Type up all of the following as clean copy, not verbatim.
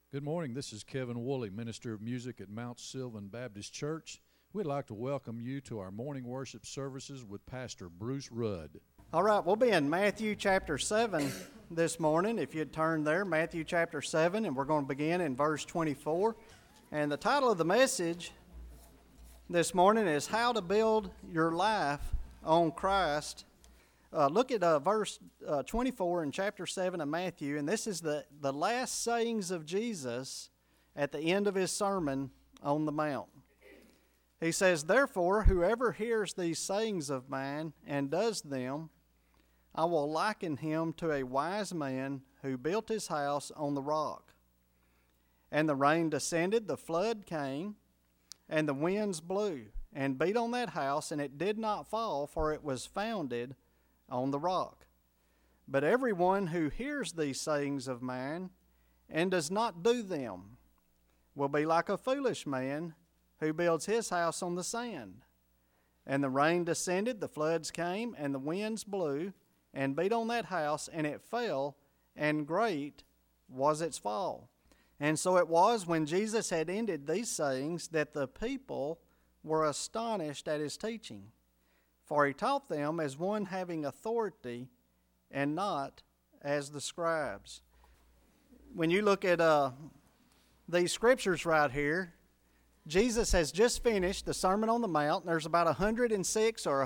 Good morning. This is Kevin Woolley, Minister of Music at Mount Sylvan Baptist Church. We'd like to welcome you to our morning worship services with Pastor Bruce Rudd. All right, we'll be in Matthew chapter 7 this morning. If you'd turn there, Matthew chapter 7, and we're going to begin in verse 24. And the title of the message this morning is How to Build Your Life on Christ. Look at verse 24 in chapter 7 of Matthew, and this is the last sayings of Jesus at the end of his Sermon on the Mount. He says, "Therefore, whoever hears these sayings of mine and does them, I will liken him to a wise man who built his house on the rock. And the rain descended, the flood came, and the winds blew, and beat on that house, and it did not fall, for it was founded on the rock. But everyone who hears these sayings of mine and does not do them will be like a foolish man who builds his house on the sand. And the rain descended, the floods came, and the winds blew, and beat on that house, and it fell, and great was its fall. And so it was, when Jesus had ended these sayings, that the people were astonished at his teaching. For he taught them as one having authority, and not as the scribes." When you look at these scriptures right here, Jesus has just finished the Sermon on the Mount. There's about 106 or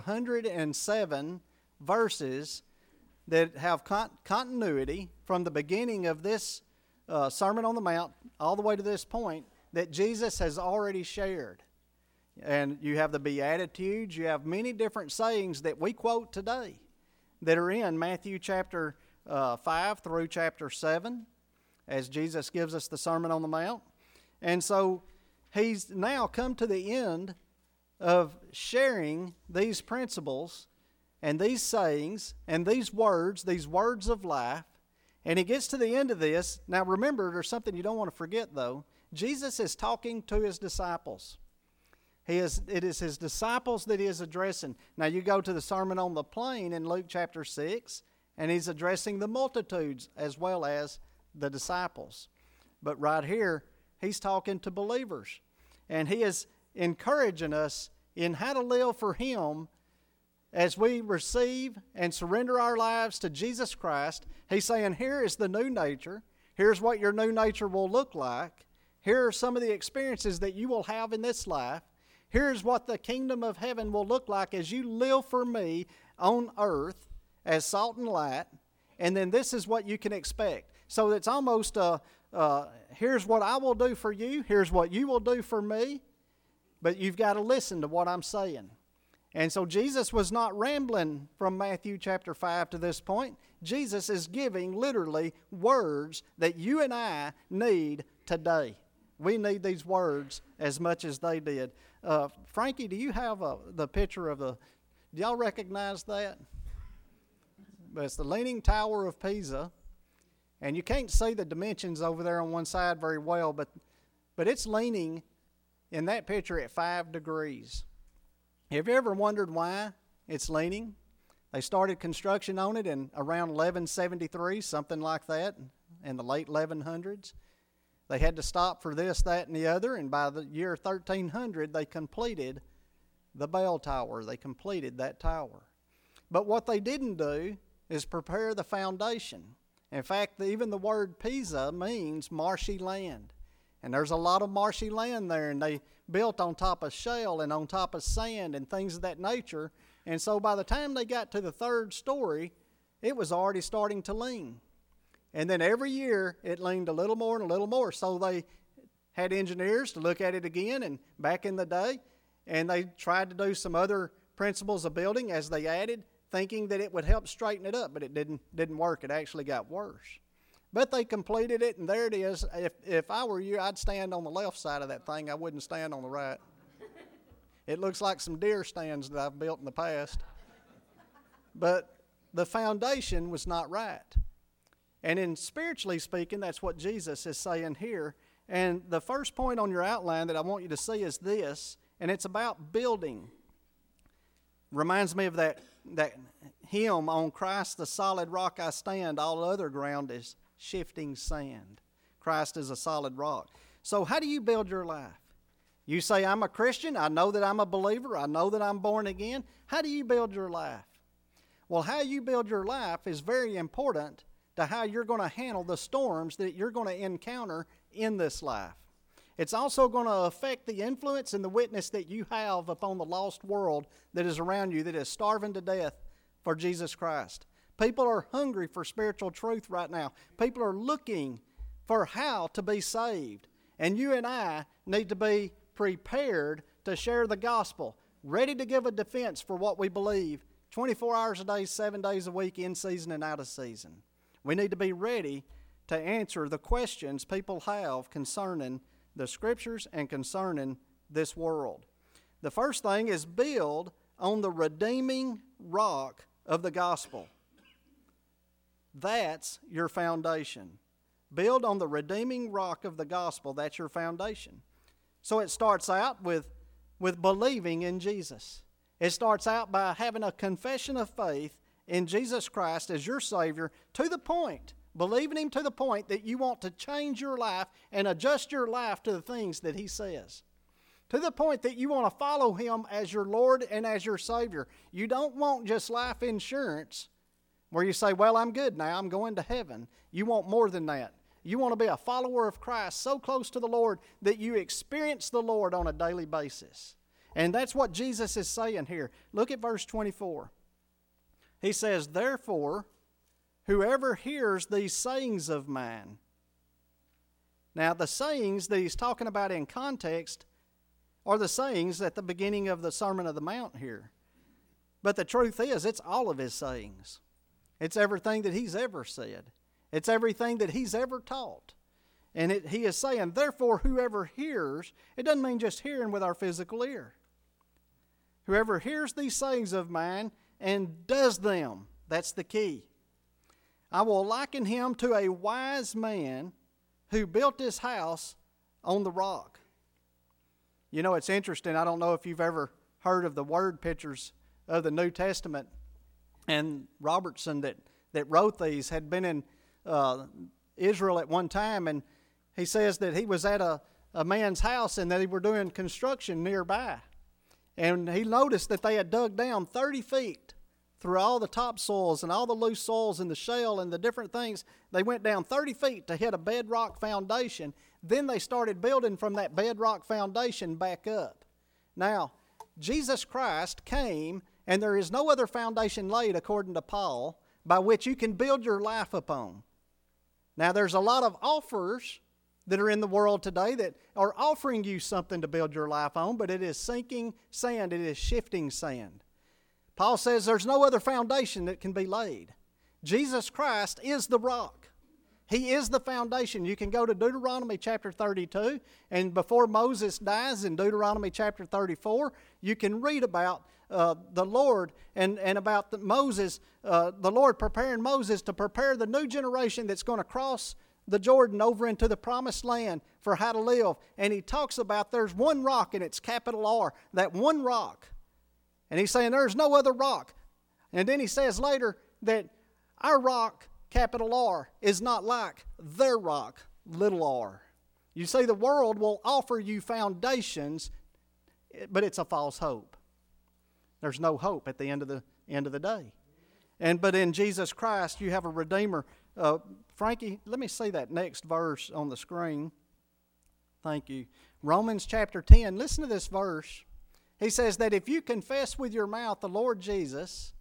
107 verses that have continuity from the beginning of this Sermon on the Mount all the way to this point that Jesus has already shared. And you have the Beatitudes, you have many different sayings that we quote today that are in Matthew chapter 5 through chapter 7 as Jesus gives us the Sermon on the Mount. And so he's now come to the end of sharing these principles and these sayings and these words of life. And he gets to the end of this. Now remember, there's something you don't want to forget though. Jesus is talking to his disciples. It is his disciples that he is addressing. Now you go to the Sermon on the Plain in Luke chapter 6, and he's addressing the multitudes as well as the disciples. But right here, he's talking to believers. And he is encouraging us in how to live for him as we receive and surrender our lives to Jesus Christ. He's saying, here is the new nature. Here's what your new nature will look like. Here are some of the experiences that you will have in this life. Here's what the kingdom of heaven will look like as you live for me on earth as salt and light. And then this is what you can expect. So it's almost, here's what I will do for you. Here's what you will do for me. But you've got to listen to what I'm saying. And so Jesus was not rambling from Matthew chapter 5 to this point. Jesus is giving literally words that you and I need today. We need these words as much as they did. Frankie, do you have the picture of do y'all recognize that? But it's the Leaning Tower of Pisa. And you can't see the dimensions over there on one side very well, but it's leaning in that picture at 5 degrees. Have you ever wondered why it's leaning? They started construction on it in around 1173, something like that, in the late 1100s. They had to stop for this, that, and the other, and by the year 1300, they completed the bell tower. They completed that tower. But what they didn't do is prepare the foundation. In fact, even the word Pisa means marshy land. And there's a lot of marshy land there, and they built on top of shale and on top of sand and things of that nature. And so by the time they got to the third story, it was already starting to lean. And then every year it leaned a little more and a little more. So they had engineers to look at it again and back in the day. And they tried to do some other principles of building as they added, thinking that it would help straighten it up. But it didn't work. It actually got worse. But they completed it, and there it is. If I were you, I'd stand on the left side of that thing. I wouldn't stand on the right. It looks like some deer stands that I've built in the past. But the foundation was not right. And in spiritually speaking, that's what Jesus is saying here. And the first point on your outline that I want you to see is this, and it's about building. Reminds me of that hymn, "On Christ the solid rock I stand, all other ground is shifting sand." Christ is a solid rock. So how do you build your life? You say, I'm a Christian. I know that I'm a believer. I know that I'm born again. How do you build your life? Well, how you build your life is very important to how you're going to handle the storms that you're going to encounter in this life. It's also going to affect the influence and the witness that you have upon the lost world that is around you, that is starving to death for Jesus Christ. People are hungry for spiritual truth right now. People are looking for how to be saved. And you and I need to be prepared to share the gospel, ready to give a defense for what we believe 24 hours a day, 7 days a week, in season and out of season. We need to be ready to answer the questions people have concerning the Scriptures and concerning this world. The first thing is build on the redeeming rock of the gospel. That's your foundation. Build on the redeeming rock of the gospel. That's your foundation. So it starts out with believing in Jesus. It starts out by having a confession of faith in Jesus Christ as your Savior, to the point, believing Him to the point that you want to change your life and adjust your life to the things that He says. To the point that you want to follow Him as your Lord and as your Savior. You don't want just life insurance where you say, well, I'm good now, I'm going to heaven. You want more than that. You want to be a follower of Christ so close to the Lord that you experience the Lord on a daily basis. And that's what Jesus is saying here. Look at verse 24. He says, therefore, whoever hears these sayings of mine. Now, the sayings that he's talking about in context are the sayings at the beginning of the Sermon on the Mount here. But the truth is, it's all of his sayings. It's everything that he's ever said. It's everything that he's ever taught. And he is saying, therefore, whoever hears, it doesn't mean just hearing with our physical ear. Whoever hears these sayings of mine and does them, that's the key. I will liken him to a wise man who built his house on the rock. You know, it's interesting. I don't know if you've ever heard of the word pictures of the New Testament. And Robertson that wrote these had been in Israel at one time, and he says that he was at a man's house and that they were doing construction nearby. And he noticed that they had dug down 30 feet through all the topsoils and all the loose soils and the shale and the different things. They went down 30 feet to hit a bedrock foundation. Then they started building from that bedrock foundation back up. Now, Jesus Christ came, and there is no other foundation laid, according to Paul, by which you can build your life upon. Now, there's a lot of offers that are in the world today that are offering you something to build your life on, but it is sinking sand, it is shifting sand. Paul says there's no other foundation that can be laid. Jesus Christ is the rock. He is the foundation. You can go to Deuteronomy chapter 32, and before Moses dies in Deuteronomy chapter 34, you can read about the Lord and about Moses, the Lord preparing Moses to prepare the new generation that's going to cross the Jordan over into the promised land for how to live. And he talks about there's one rock, and it's capital R, that one rock. And he's saying there's no other rock. And then he says later that our rock, capital R, is not like their rock, little r. You see, the world will offer you foundations, but it's a false hope. There's no hope at the end of the day. But in Jesus Christ, you have a Redeemer. Frankie, let me see that next verse on the screen. Thank you. Romans chapter 10. Listen to this verse. He says that if you confess with your mouth the Lord Jesus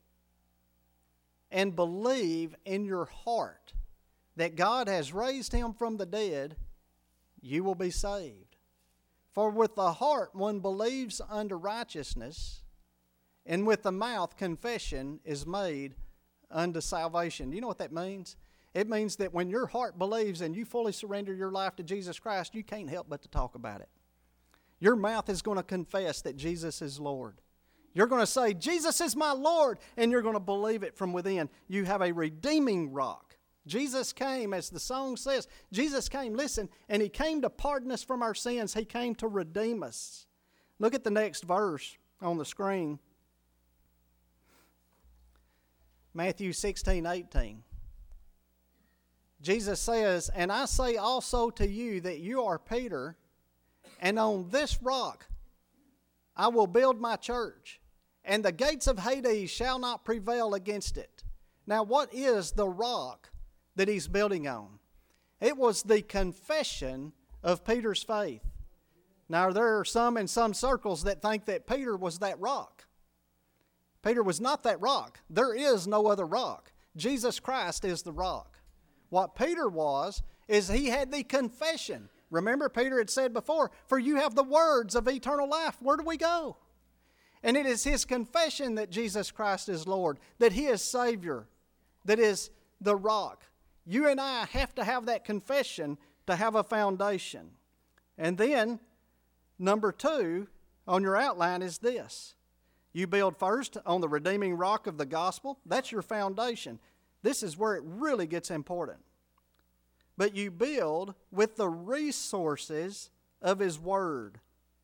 and believe in your heart that God has raised him from the dead, you will be saved. For with the heart one believes unto righteousness, and with the mouth confession is made unto salvation. Do you know what that means? It means that when your heart believes and you fully surrender your life to Jesus Christ, you can't help but to talk about it. Your mouth is going to confess that Jesus is Lord. You're going to say, Jesus is my Lord, and you're going to believe it from within. You have a redeeming rock. Jesus came, as the song says, Jesus came, listen, and he came to pardon us from our sins. He came to redeem us. Look at the next verse on the screen. Matthew 16:18. Jesus says, "And I say also to you that you are Peter, and on this rock I will build my church, and the gates of Hades shall not prevail against it." Now, what is the rock that he's building on? It was the confession of Peter's faith. Now, there are some in some circles that think that Peter was that rock. Peter was not that rock. There is no other rock. Jesus Christ is the rock. What Peter was is he had the confession. Remember, Peter had said before, "For you have the words of eternal life." Where do we go? And it is his confession that Jesus Christ is Lord, that he is Savior, that is the rock. You and I have to have that confession to have a foundation. And then, number 2 on your outline is this. You build first on the redeeming rock of the gospel. That's your foundation. This is where it really gets important. But you build with the resources of His Word.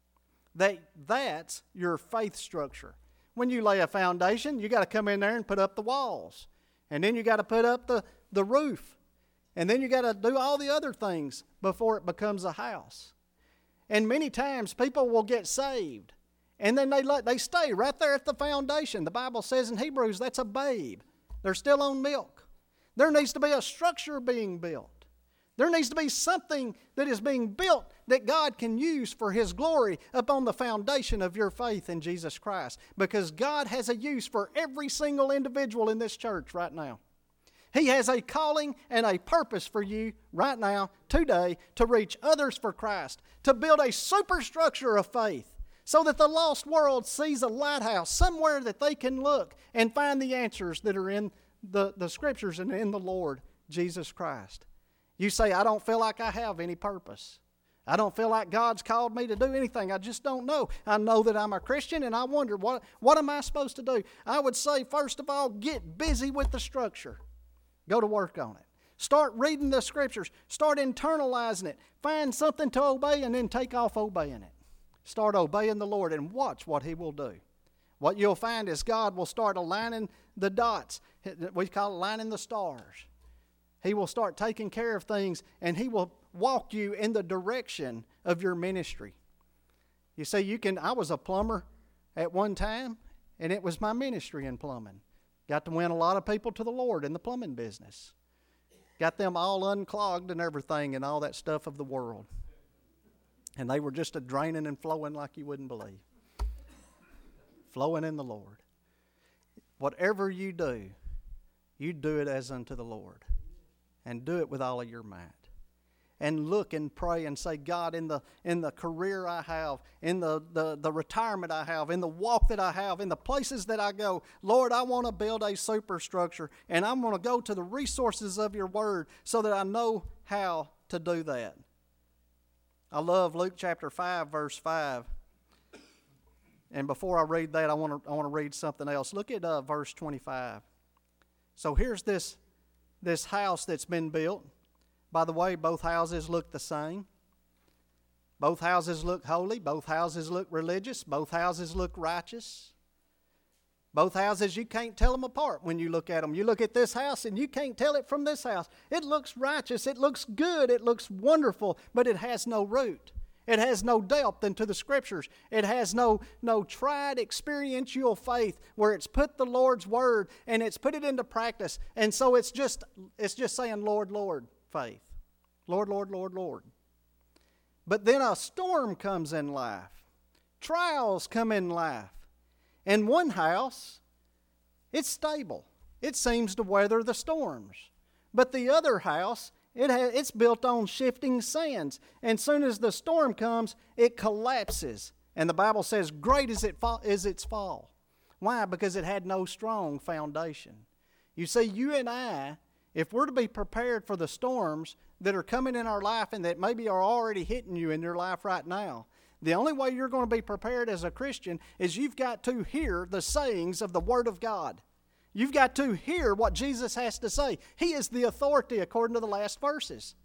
That's your faith structure. When you lay a foundation, you got to come in there and put up the walls. And then you got to put up the roof. And then you got to do all the other things before it becomes a house. And many times people will get saved. And then they stay right there at the foundation. The Bible says in Hebrews that's a babe. They're still on milk. There needs to be a structure being built. There needs to be something that is being built that God can use for His glory upon the foundation of your faith in Jesus Christ. Because God has a use for every single individual in this church right now. He has a calling and a purpose for you right now, today, to reach others for Christ, to build a superstructure of faith so that the lost world sees a lighthouse somewhere that they can look and find the answers that are in the Scriptures and in the Lord Jesus Christ. You say, "I don't feel like I have any purpose. I don't feel like God's called me to do anything. I just don't know. I know that I'm a Christian and I wonder, what am I supposed to do?" I would say, first of all, get busy with the structure. Go to work on it. Start reading the Scriptures. Start internalizing it. Find something to obey and then take off obeying it. Start obeying the Lord and watch what He will do. What you'll find is God will start aligning the dots. We call it aligning the stars. He will start taking care of things and He will walk you in the direction of your ministry. You see, I was a plumber at one time, and it was my ministry in plumbing. Got to win a lot of people to the Lord in the plumbing business. Got them all unclogged and everything and all that stuff of the world. And they were just draining and flowing like you wouldn't believe. Flowing in the Lord. Whatever you do it as unto the Lord. And do it with all of your might. And look and pray and say, "God, in the career I have, in the retirement I have, in the walk that I have, in the places that I go, Lord, I want to build a superstructure, and I'm going to go to the resources of your Word so that I know how to do that." I love Luke chapter 5, verse 5. And before I read that, I want to read something else. Look at verse 25. So here's this house that's been built. By the way, both houses look the same. Both houses look holy. Both houses look religious. Both houses look righteous. Both houses, you can't tell them apart when you look at them. You look at this house and you can't tell it from this house. It looks righteous. It looks good. It looks wonderful, but it has no root. It has no depth into the Scriptures. It has no tried experiential faith where it's put the Lord's Word and it's put it into practice. And so it's just saying, "Lord, Lord," faith. "Lord, Lord, Lord, Lord." But then a storm comes in life. Trials come in life. And one house, it's stable. It seems to weather the storms. But the other house, it's built on shifting sands. And soon as the storm comes, it collapses. And the Bible says, "Great is its fall." Why? Because it had no strong foundation. You see, you and I, if we're to be prepared for the storms that are coming in our life and that maybe are already hitting you in your life right now, the only way you're going to be prepared as a Christian is you've got to hear the sayings of the Word of God. You've got to hear what Jesus has to say. He is the authority according to the last verses.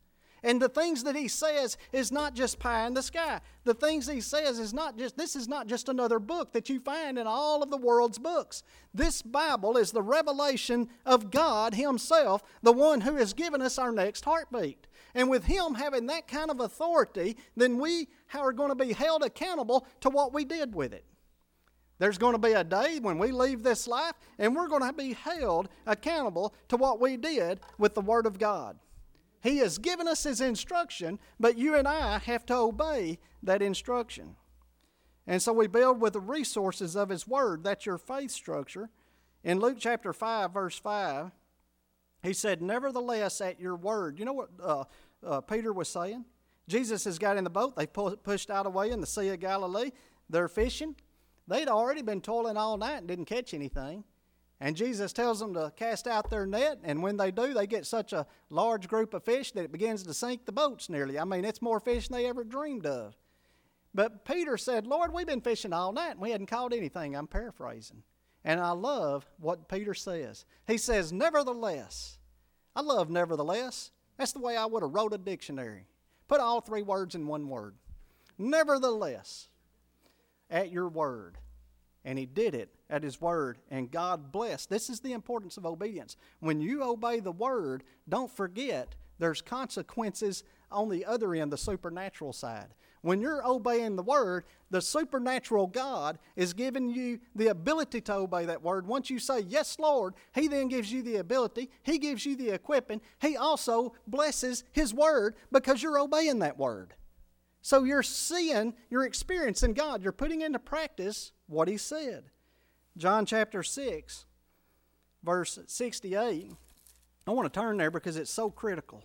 And the things that he says is not just pie in the sky. The things he says is not just, this is not just another book that you find in all of the world's books. This Bible is the revelation of God himself, the one who has given us our next heartbeat. And with him having that kind of authority, then we are going to be held accountable to what we did with it. There's going to be a day when we leave this life and we're going to be held accountable to what we did with the Word of God. He has given us his instruction, but you and I have to obey that instruction. And so we build with the resources of his Word. That's your faith structure. In Luke chapter 5, verse 5, he said, nevertheless at your word. You know what Peter was saying? Jesus has got in the boat. They pushed out away in the Sea of Galilee. They're fishing. They'd already been toiling all night and didn't catch anything. And Jesus tells them to cast out their net, and when they do, they get such a large group of fish that it begins to sink the boats nearly. I mean, it's more fish than they ever dreamed of. But Peter said, Lord, we've been fishing all night, and we hadn't caught anything. I'm paraphrasing. And I love what Peter says. He says, nevertheless. I love nevertheless. That's the way I would have wrote a dictionary. Put all three words in one word. Nevertheless. At your word. And he did it at his word, and God blessed. This is the importance of obedience. When you obey the word, don't forget there's consequences on the other end, the supernatural side. When you're obeying the word, the supernatural God is giving you the ability to obey that word. Once you say, yes, Lord, he then gives you the ability. He gives you the equipping. He also blesses his word because you're obeying that word. So you're seeing, you're experiencing God. You're putting into practice what he said. John chapter 6, verse 68. I want to turn there because it's so critical.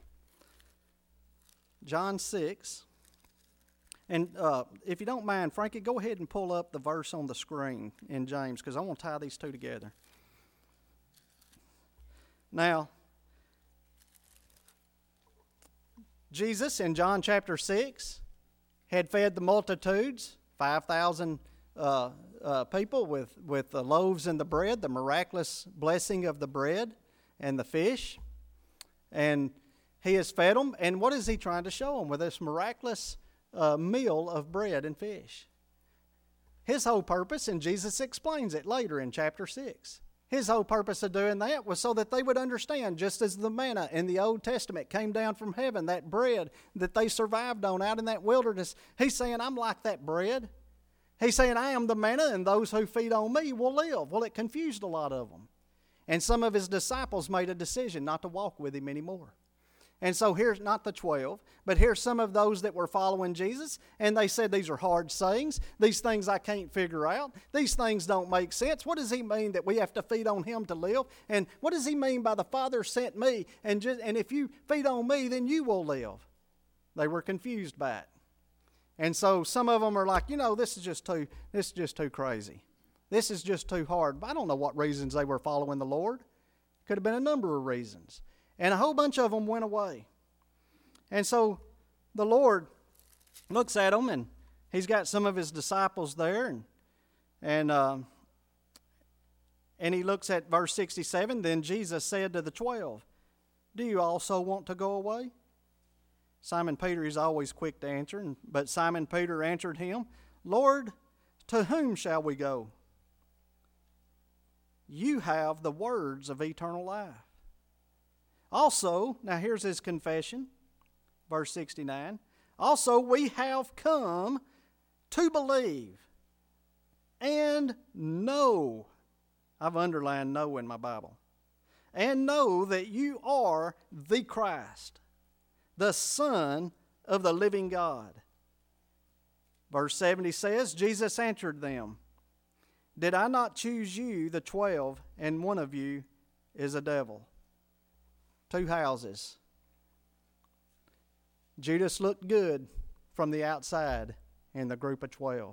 John 6. And if you don't mind, Frankie, go ahead and pull up the verse on the screen in James because I want to tie these two together. Now, Jesus in John chapter 6 had fed the multitudes, 5,000 people with the loaves and the bread, the miraculous blessing of the bread and the fish. And he has fed them. And what is he trying to show them with this miraculous meal of bread and fish? His whole purpose, and Jesus explains it later in chapter 6, his whole purpose of doing that was so that they would understand, just as the manna in the Old Testament came down from heaven, that bread that they survived on out in that wilderness. He's saying, I'm like that bread. He's saying, I am the manna, and those who feed on me will live. Well, it confused a lot of them. And some of his disciples made a decision not to walk with him anymore. And so here's not the 12, but here's some of those that were following Jesus, and they said these are hard sayings. These things I can't figure out. These things don't make sense. What does he mean that we have to feed on him to live? And what does he mean by the Father sent me, and if you feed on me, then you will live? They were confused by it. And so some of them are like, this is just too crazy. This is just too hard. I don't know what reasons they were following the Lord. Could have been a number of reasons. And a whole bunch of them went away. And so the Lord looks at them, and he's got some of his disciples there. And he looks at verse 67. Then Jesus said to the 12, do you also want to go away? Simon Peter is always quick to answer. But Simon Peter answered him, Lord, to whom shall we go? You have the words of eternal life. Also, now here's his confession, verse 69. Also, we have come to believe and know. I've underlined know in my Bible. And know that you are the Christ, the Son of the living God. Verse 70 says, Jesus answered them, did I not choose you, the 12, and one of you is a devil? 2 houses. Judas looked good from the outside in the group of 12.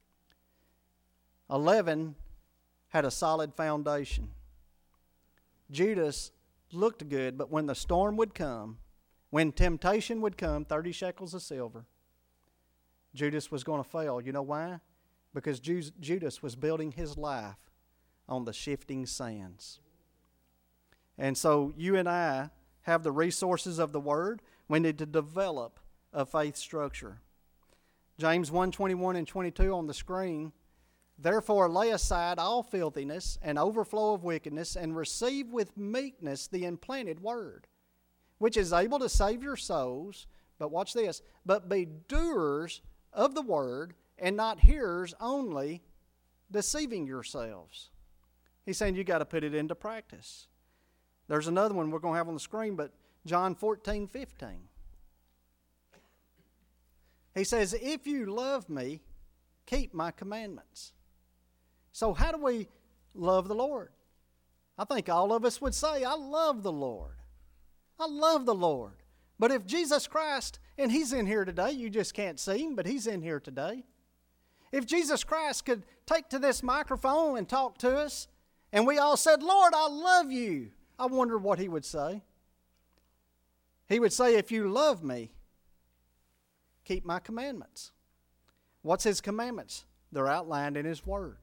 11 had a solid foundation. Judas looked good, but when the storm would come, when temptation would come, 30 shekels of silver, Judas was going to fail. You know why? Because Judas was building his life on the shifting sands. And so you and I have the resources of the Word. We need to develop a faith structure. James 1:21 and 22 on the screen. Therefore lay aside all filthiness and overflow of wickedness, and receive with meekness the implanted word, which is able to save your souls. But watch this. But be doers of the word, and not hearers only, deceiving yourselves. He's saying you got to put it into practice. There's another one we're going to have on the screen, but John 14:15. He says, if you love me, keep my commandments. So how do we love the Lord? I think all of us would say, I love the Lord. I love the Lord. But if Jesus Christ, and He's in here today, you just can't see Him, but He's in here today. If Jesus Christ could take to this microphone and talk to us, and we all said, Lord, I love you, I wonder what He would say. He would say, if you love me, keep my commandments. What's His commandments? They're outlined in His Word.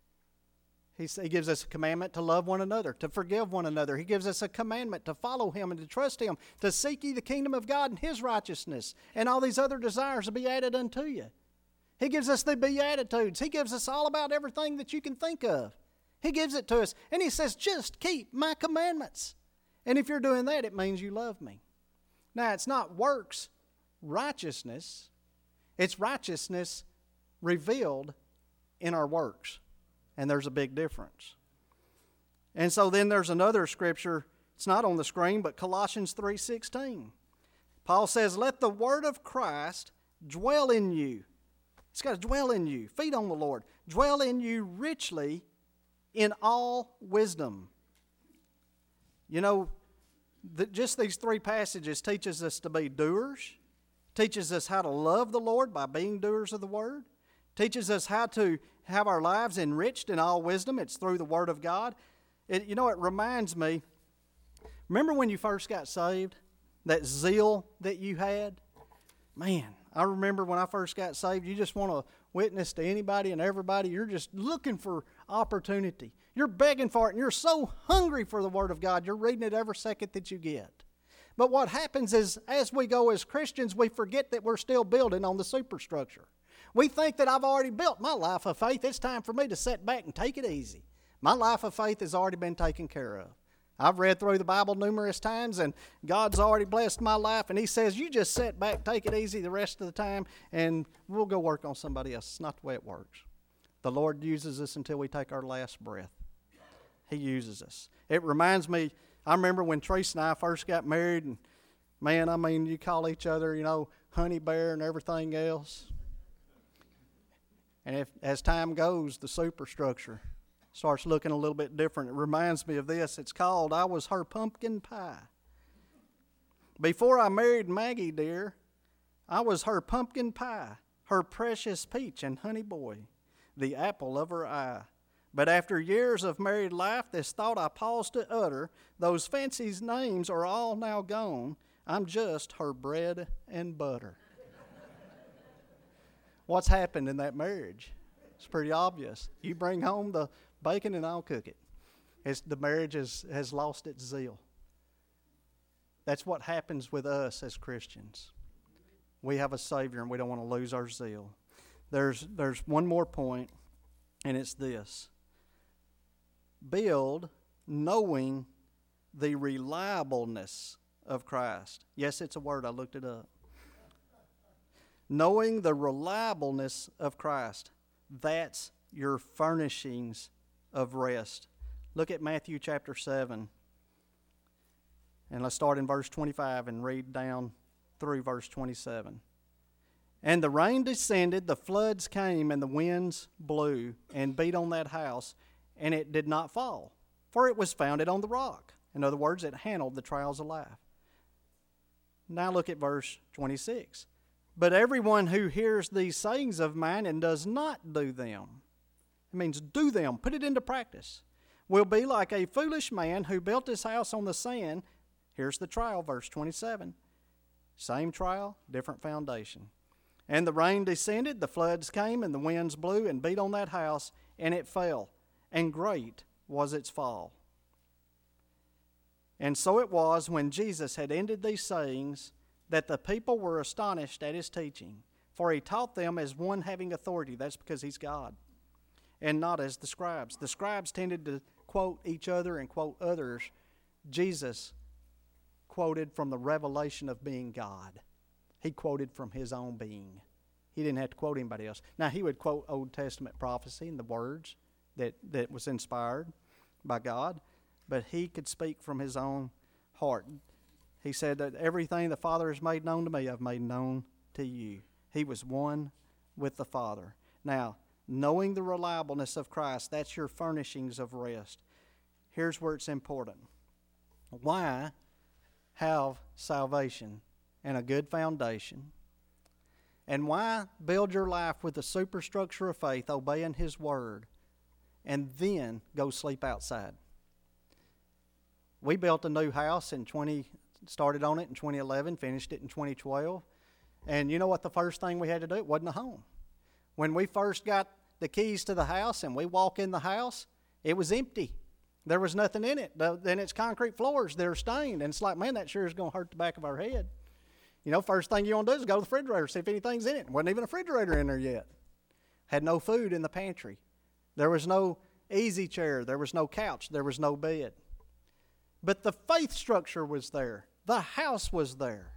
He gives us a commandment to love one another, to forgive one another. He gives us a commandment to follow Him and to trust Him, to seek ye the kingdom of God and His righteousness, and all these other desires will be added unto you. He gives us the Beatitudes. He gives us all about everything that you can think of. He gives it to us, and He says, just keep my commandments. And if you're doing that, it means you love me. Now, it's not works righteousness. It's righteousness revealed in our works. And there's a big difference. And so then there's another scripture. It's not on the screen, but Colossians 3:16. Paul says, let the word of Christ dwell in you. It's got to dwell in you. Feed on the Lord. Dwell in you richly in all wisdom. You know, just these three passages teaches us to be doers, teaches us how to love the Lord by being doers of the Word, teaches us how to have our lives enriched in all wisdom. It's through the Word of God. It reminds me, remember when you first got saved, that zeal that you had? Man, I remember when I first got saved, you just want to witness to anybody and everybody. You're just looking for opportunity. You're begging for it, and you're so hungry for the Word of God, you're reading it every second that you get. But what happens is, as we go as Christians, we forget that we're still building on the superstructure. We think that I've already built my life of faith. It's time for me to sit back and take it easy. My life of faith has already been taken care of. I've read through the Bible numerous times, and God's already blessed my life, and He says, you just sit back, take it easy the rest of the time, and we'll go work on somebody else. It's not the way it works. The Lord uses us until we take our last breath. He uses us. It reminds me, I remember when Teresa and I first got married, and man, you call each other, honey bear and everything else. And as time goes, the superstructure starts looking a little bit different. It reminds me of this. It's called, I was her pumpkin pie. Before I married Maggie, dear, I was her pumpkin pie, her precious peach and honey boy, the apple of her eye. But after years of married life, this thought I paused to utter, those fancy names are all now gone. I'm just her bread and butter. What's happened in that marriage? It's pretty obvious. You bring home the bacon and I'll cook it. The marriage has lost its zeal. That's what happens with us as Christians. We have a Savior and we don't want to lose our zeal. There's one more point, and it's this. Build knowing the reliableness of Christ. Yes, it's a word. I looked it up. Knowing the reliableness of Christ. That's your furnishings of rest. Look at Matthew chapter 7. And let's start in verse 25 and read down through verse 27. And the rain descended, the floods came, and the winds blew and beat on that house, and it did not fall, for it was founded on the rock. In other words, it handled the trials of life. Now look at verse 26. But everyone who hears these sayings of mine and does not do them, it means do them, put it into practice, will be like a foolish man who built his house on the sand. Here's the trial, verse 27. Same trial, different foundation. And the rain descended, the floods came, and the winds blew and beat on that house, and it fell, and great was its fall. And so it was, when Jesus had ended these sayings, that the people were astonished at his teaching, for he taught them as one having authority. That's because he's God, and not as the scribes. The scribes tended to quote each other and quote others. Jesus quoted from the revelation of being God. He quoted from his own being. He didn't have to quote anybody else. Now, he would quote Old Testament prophecy and the words that was inspired by God, but he could speak from his own heart. He said that everything the Father has made known to me, I've made known to you. He was one with the Father. Now, knowing the reliableness of Christ, that's your furnishings of rest. Here's where it's important. Why have salvation and a good foundation? And why build your life with the superstructure of faith, obeying His Word, and then go sleep outside? We built a new house started on it in 2011, finished it in 2012. And you know what the first thing we had to do? It wasn't a home. When we first got the keys to the house and we walk in the house, it was empty. There was nothing in it. Then it's concrete floors. They're stained. And it's like, man, that sure is going to hurt the back of our head. You know, first thing you want to do is go to the refrigerator, see if anything's in it. Wasn't even a refrigerator in there yet. Had no food in the pantry. There was no easy chair. There was no couch. There was no bed. But the faith structure was there. The house was there.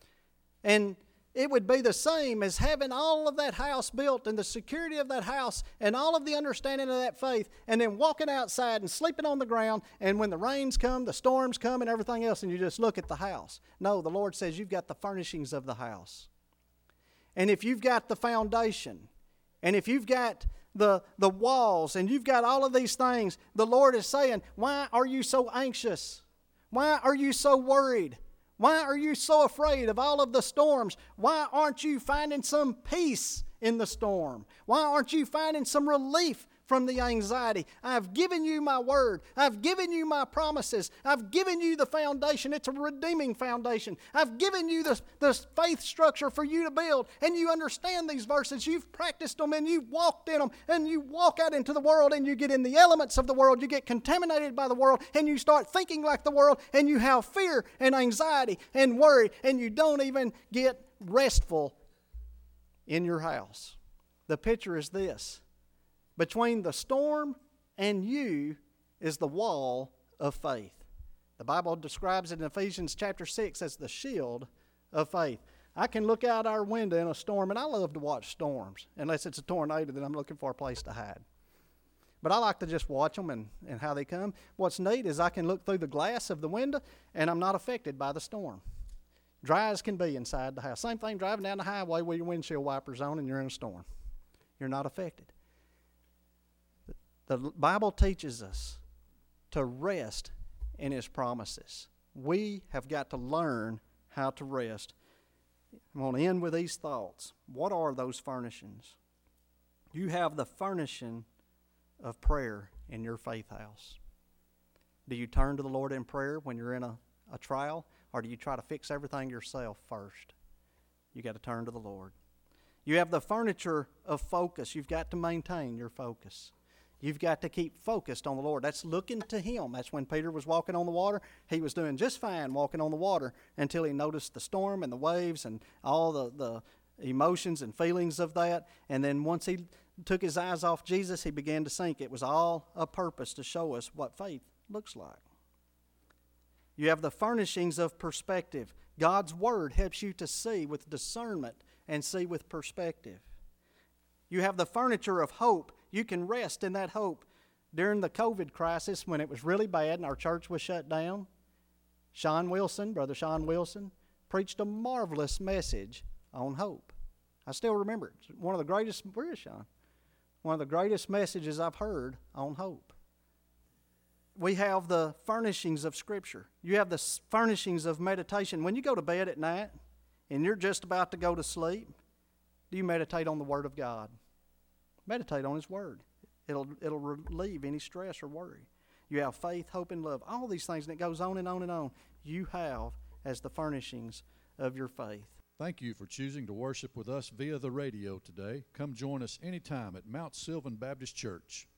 And it would be the same as having all of that house built and the security of that house and all of the understanding of that faith, and then walking outside and sleeping on the ground, and when the rains come, the storms come, and everything else, and you just look at the house. No, the Lord says you've got the furnishings of the house. And if you've got the foundation, and if you've got the walls, and you've got all of these things, the Lord is saying, why are you so anxious? Why are you so worried? Why are you so afraid of all of the storms? Why aren't you finding some peace in the storm? Why aren't you finding some relief from the anxiety? I've given you my word. I've given you my promises. I've given you the foundation. It's a redeeming foundation. I've given you the faith structure for you to build. And you understand these verses. You've practiced them and you've walked in them. And you walk out into the world and you get in the elements of the world. You get contaminated by the world and you start thinking like the world. And you have fear and anxiety and worry. And you don't even get restful in your house. The picture is this. Between the storm and you is the wall of faith. The Bible describes it in Ephesians chapter 6 as the shield of faith. I can look out our window in a storm, and I love to watch storms. Unless it's a tornado, then I'm looking for a place to hide. But I like to just watch them and how they come. What's neat is I can look through the glass of the window, and I'm not affected by the storm. Dry as can be inside the house. Same thing driving down the highway with your windshield wipers on and you're in a storm. You're not affected. The Bible teaches us to rest in His promises. We have got to learn how to rest. I'm going to end with these thoughts. What are those furnishings? You have the furnishing of prayer in your faith house. Do you turn to the Lord in prayer when you're in a trial, or do you try to fix everything yourself first? You got to turn to the Lord. You have the furniture of focus. You've got to maintain your focus. You've got to keep focused on the Lord. That's looking to Him. That's when Peter was walking on the water. He was doing just fine walking on the water until he noticed the storm and the waves and all the emotions and feelings of that. And then once he took his eyes off Jesus, he began to sink. It was all a purpose to show us what faith looks like. You have the furnishings of perspective. God's Word helps you to see with discernment and see with perspective. You have the furniture of hope. You can rest in that hope. During the COVID crisis, when it was really bad and our church was shut down, Brother Sean Wilson, preached a marvelous message on hope. I still remember it. It's one of the greatest, where is Sean? One of the greatest messages I've heard on hope. We have the furnishings of Scripture. You have the furnishings of meditation. When you go to bed at night and you're just about to go to sleep, do you meditate on the Word of God? Meditate on His Word. It'll relieve any stress or worry. You have faith, hope, and love. All these things, and it goes on and on and on. You have as the furnishings of your faith. Thank you for choosing to worship with us via the radio today. Come join us anytime at Mount Sylvan Baptist Church.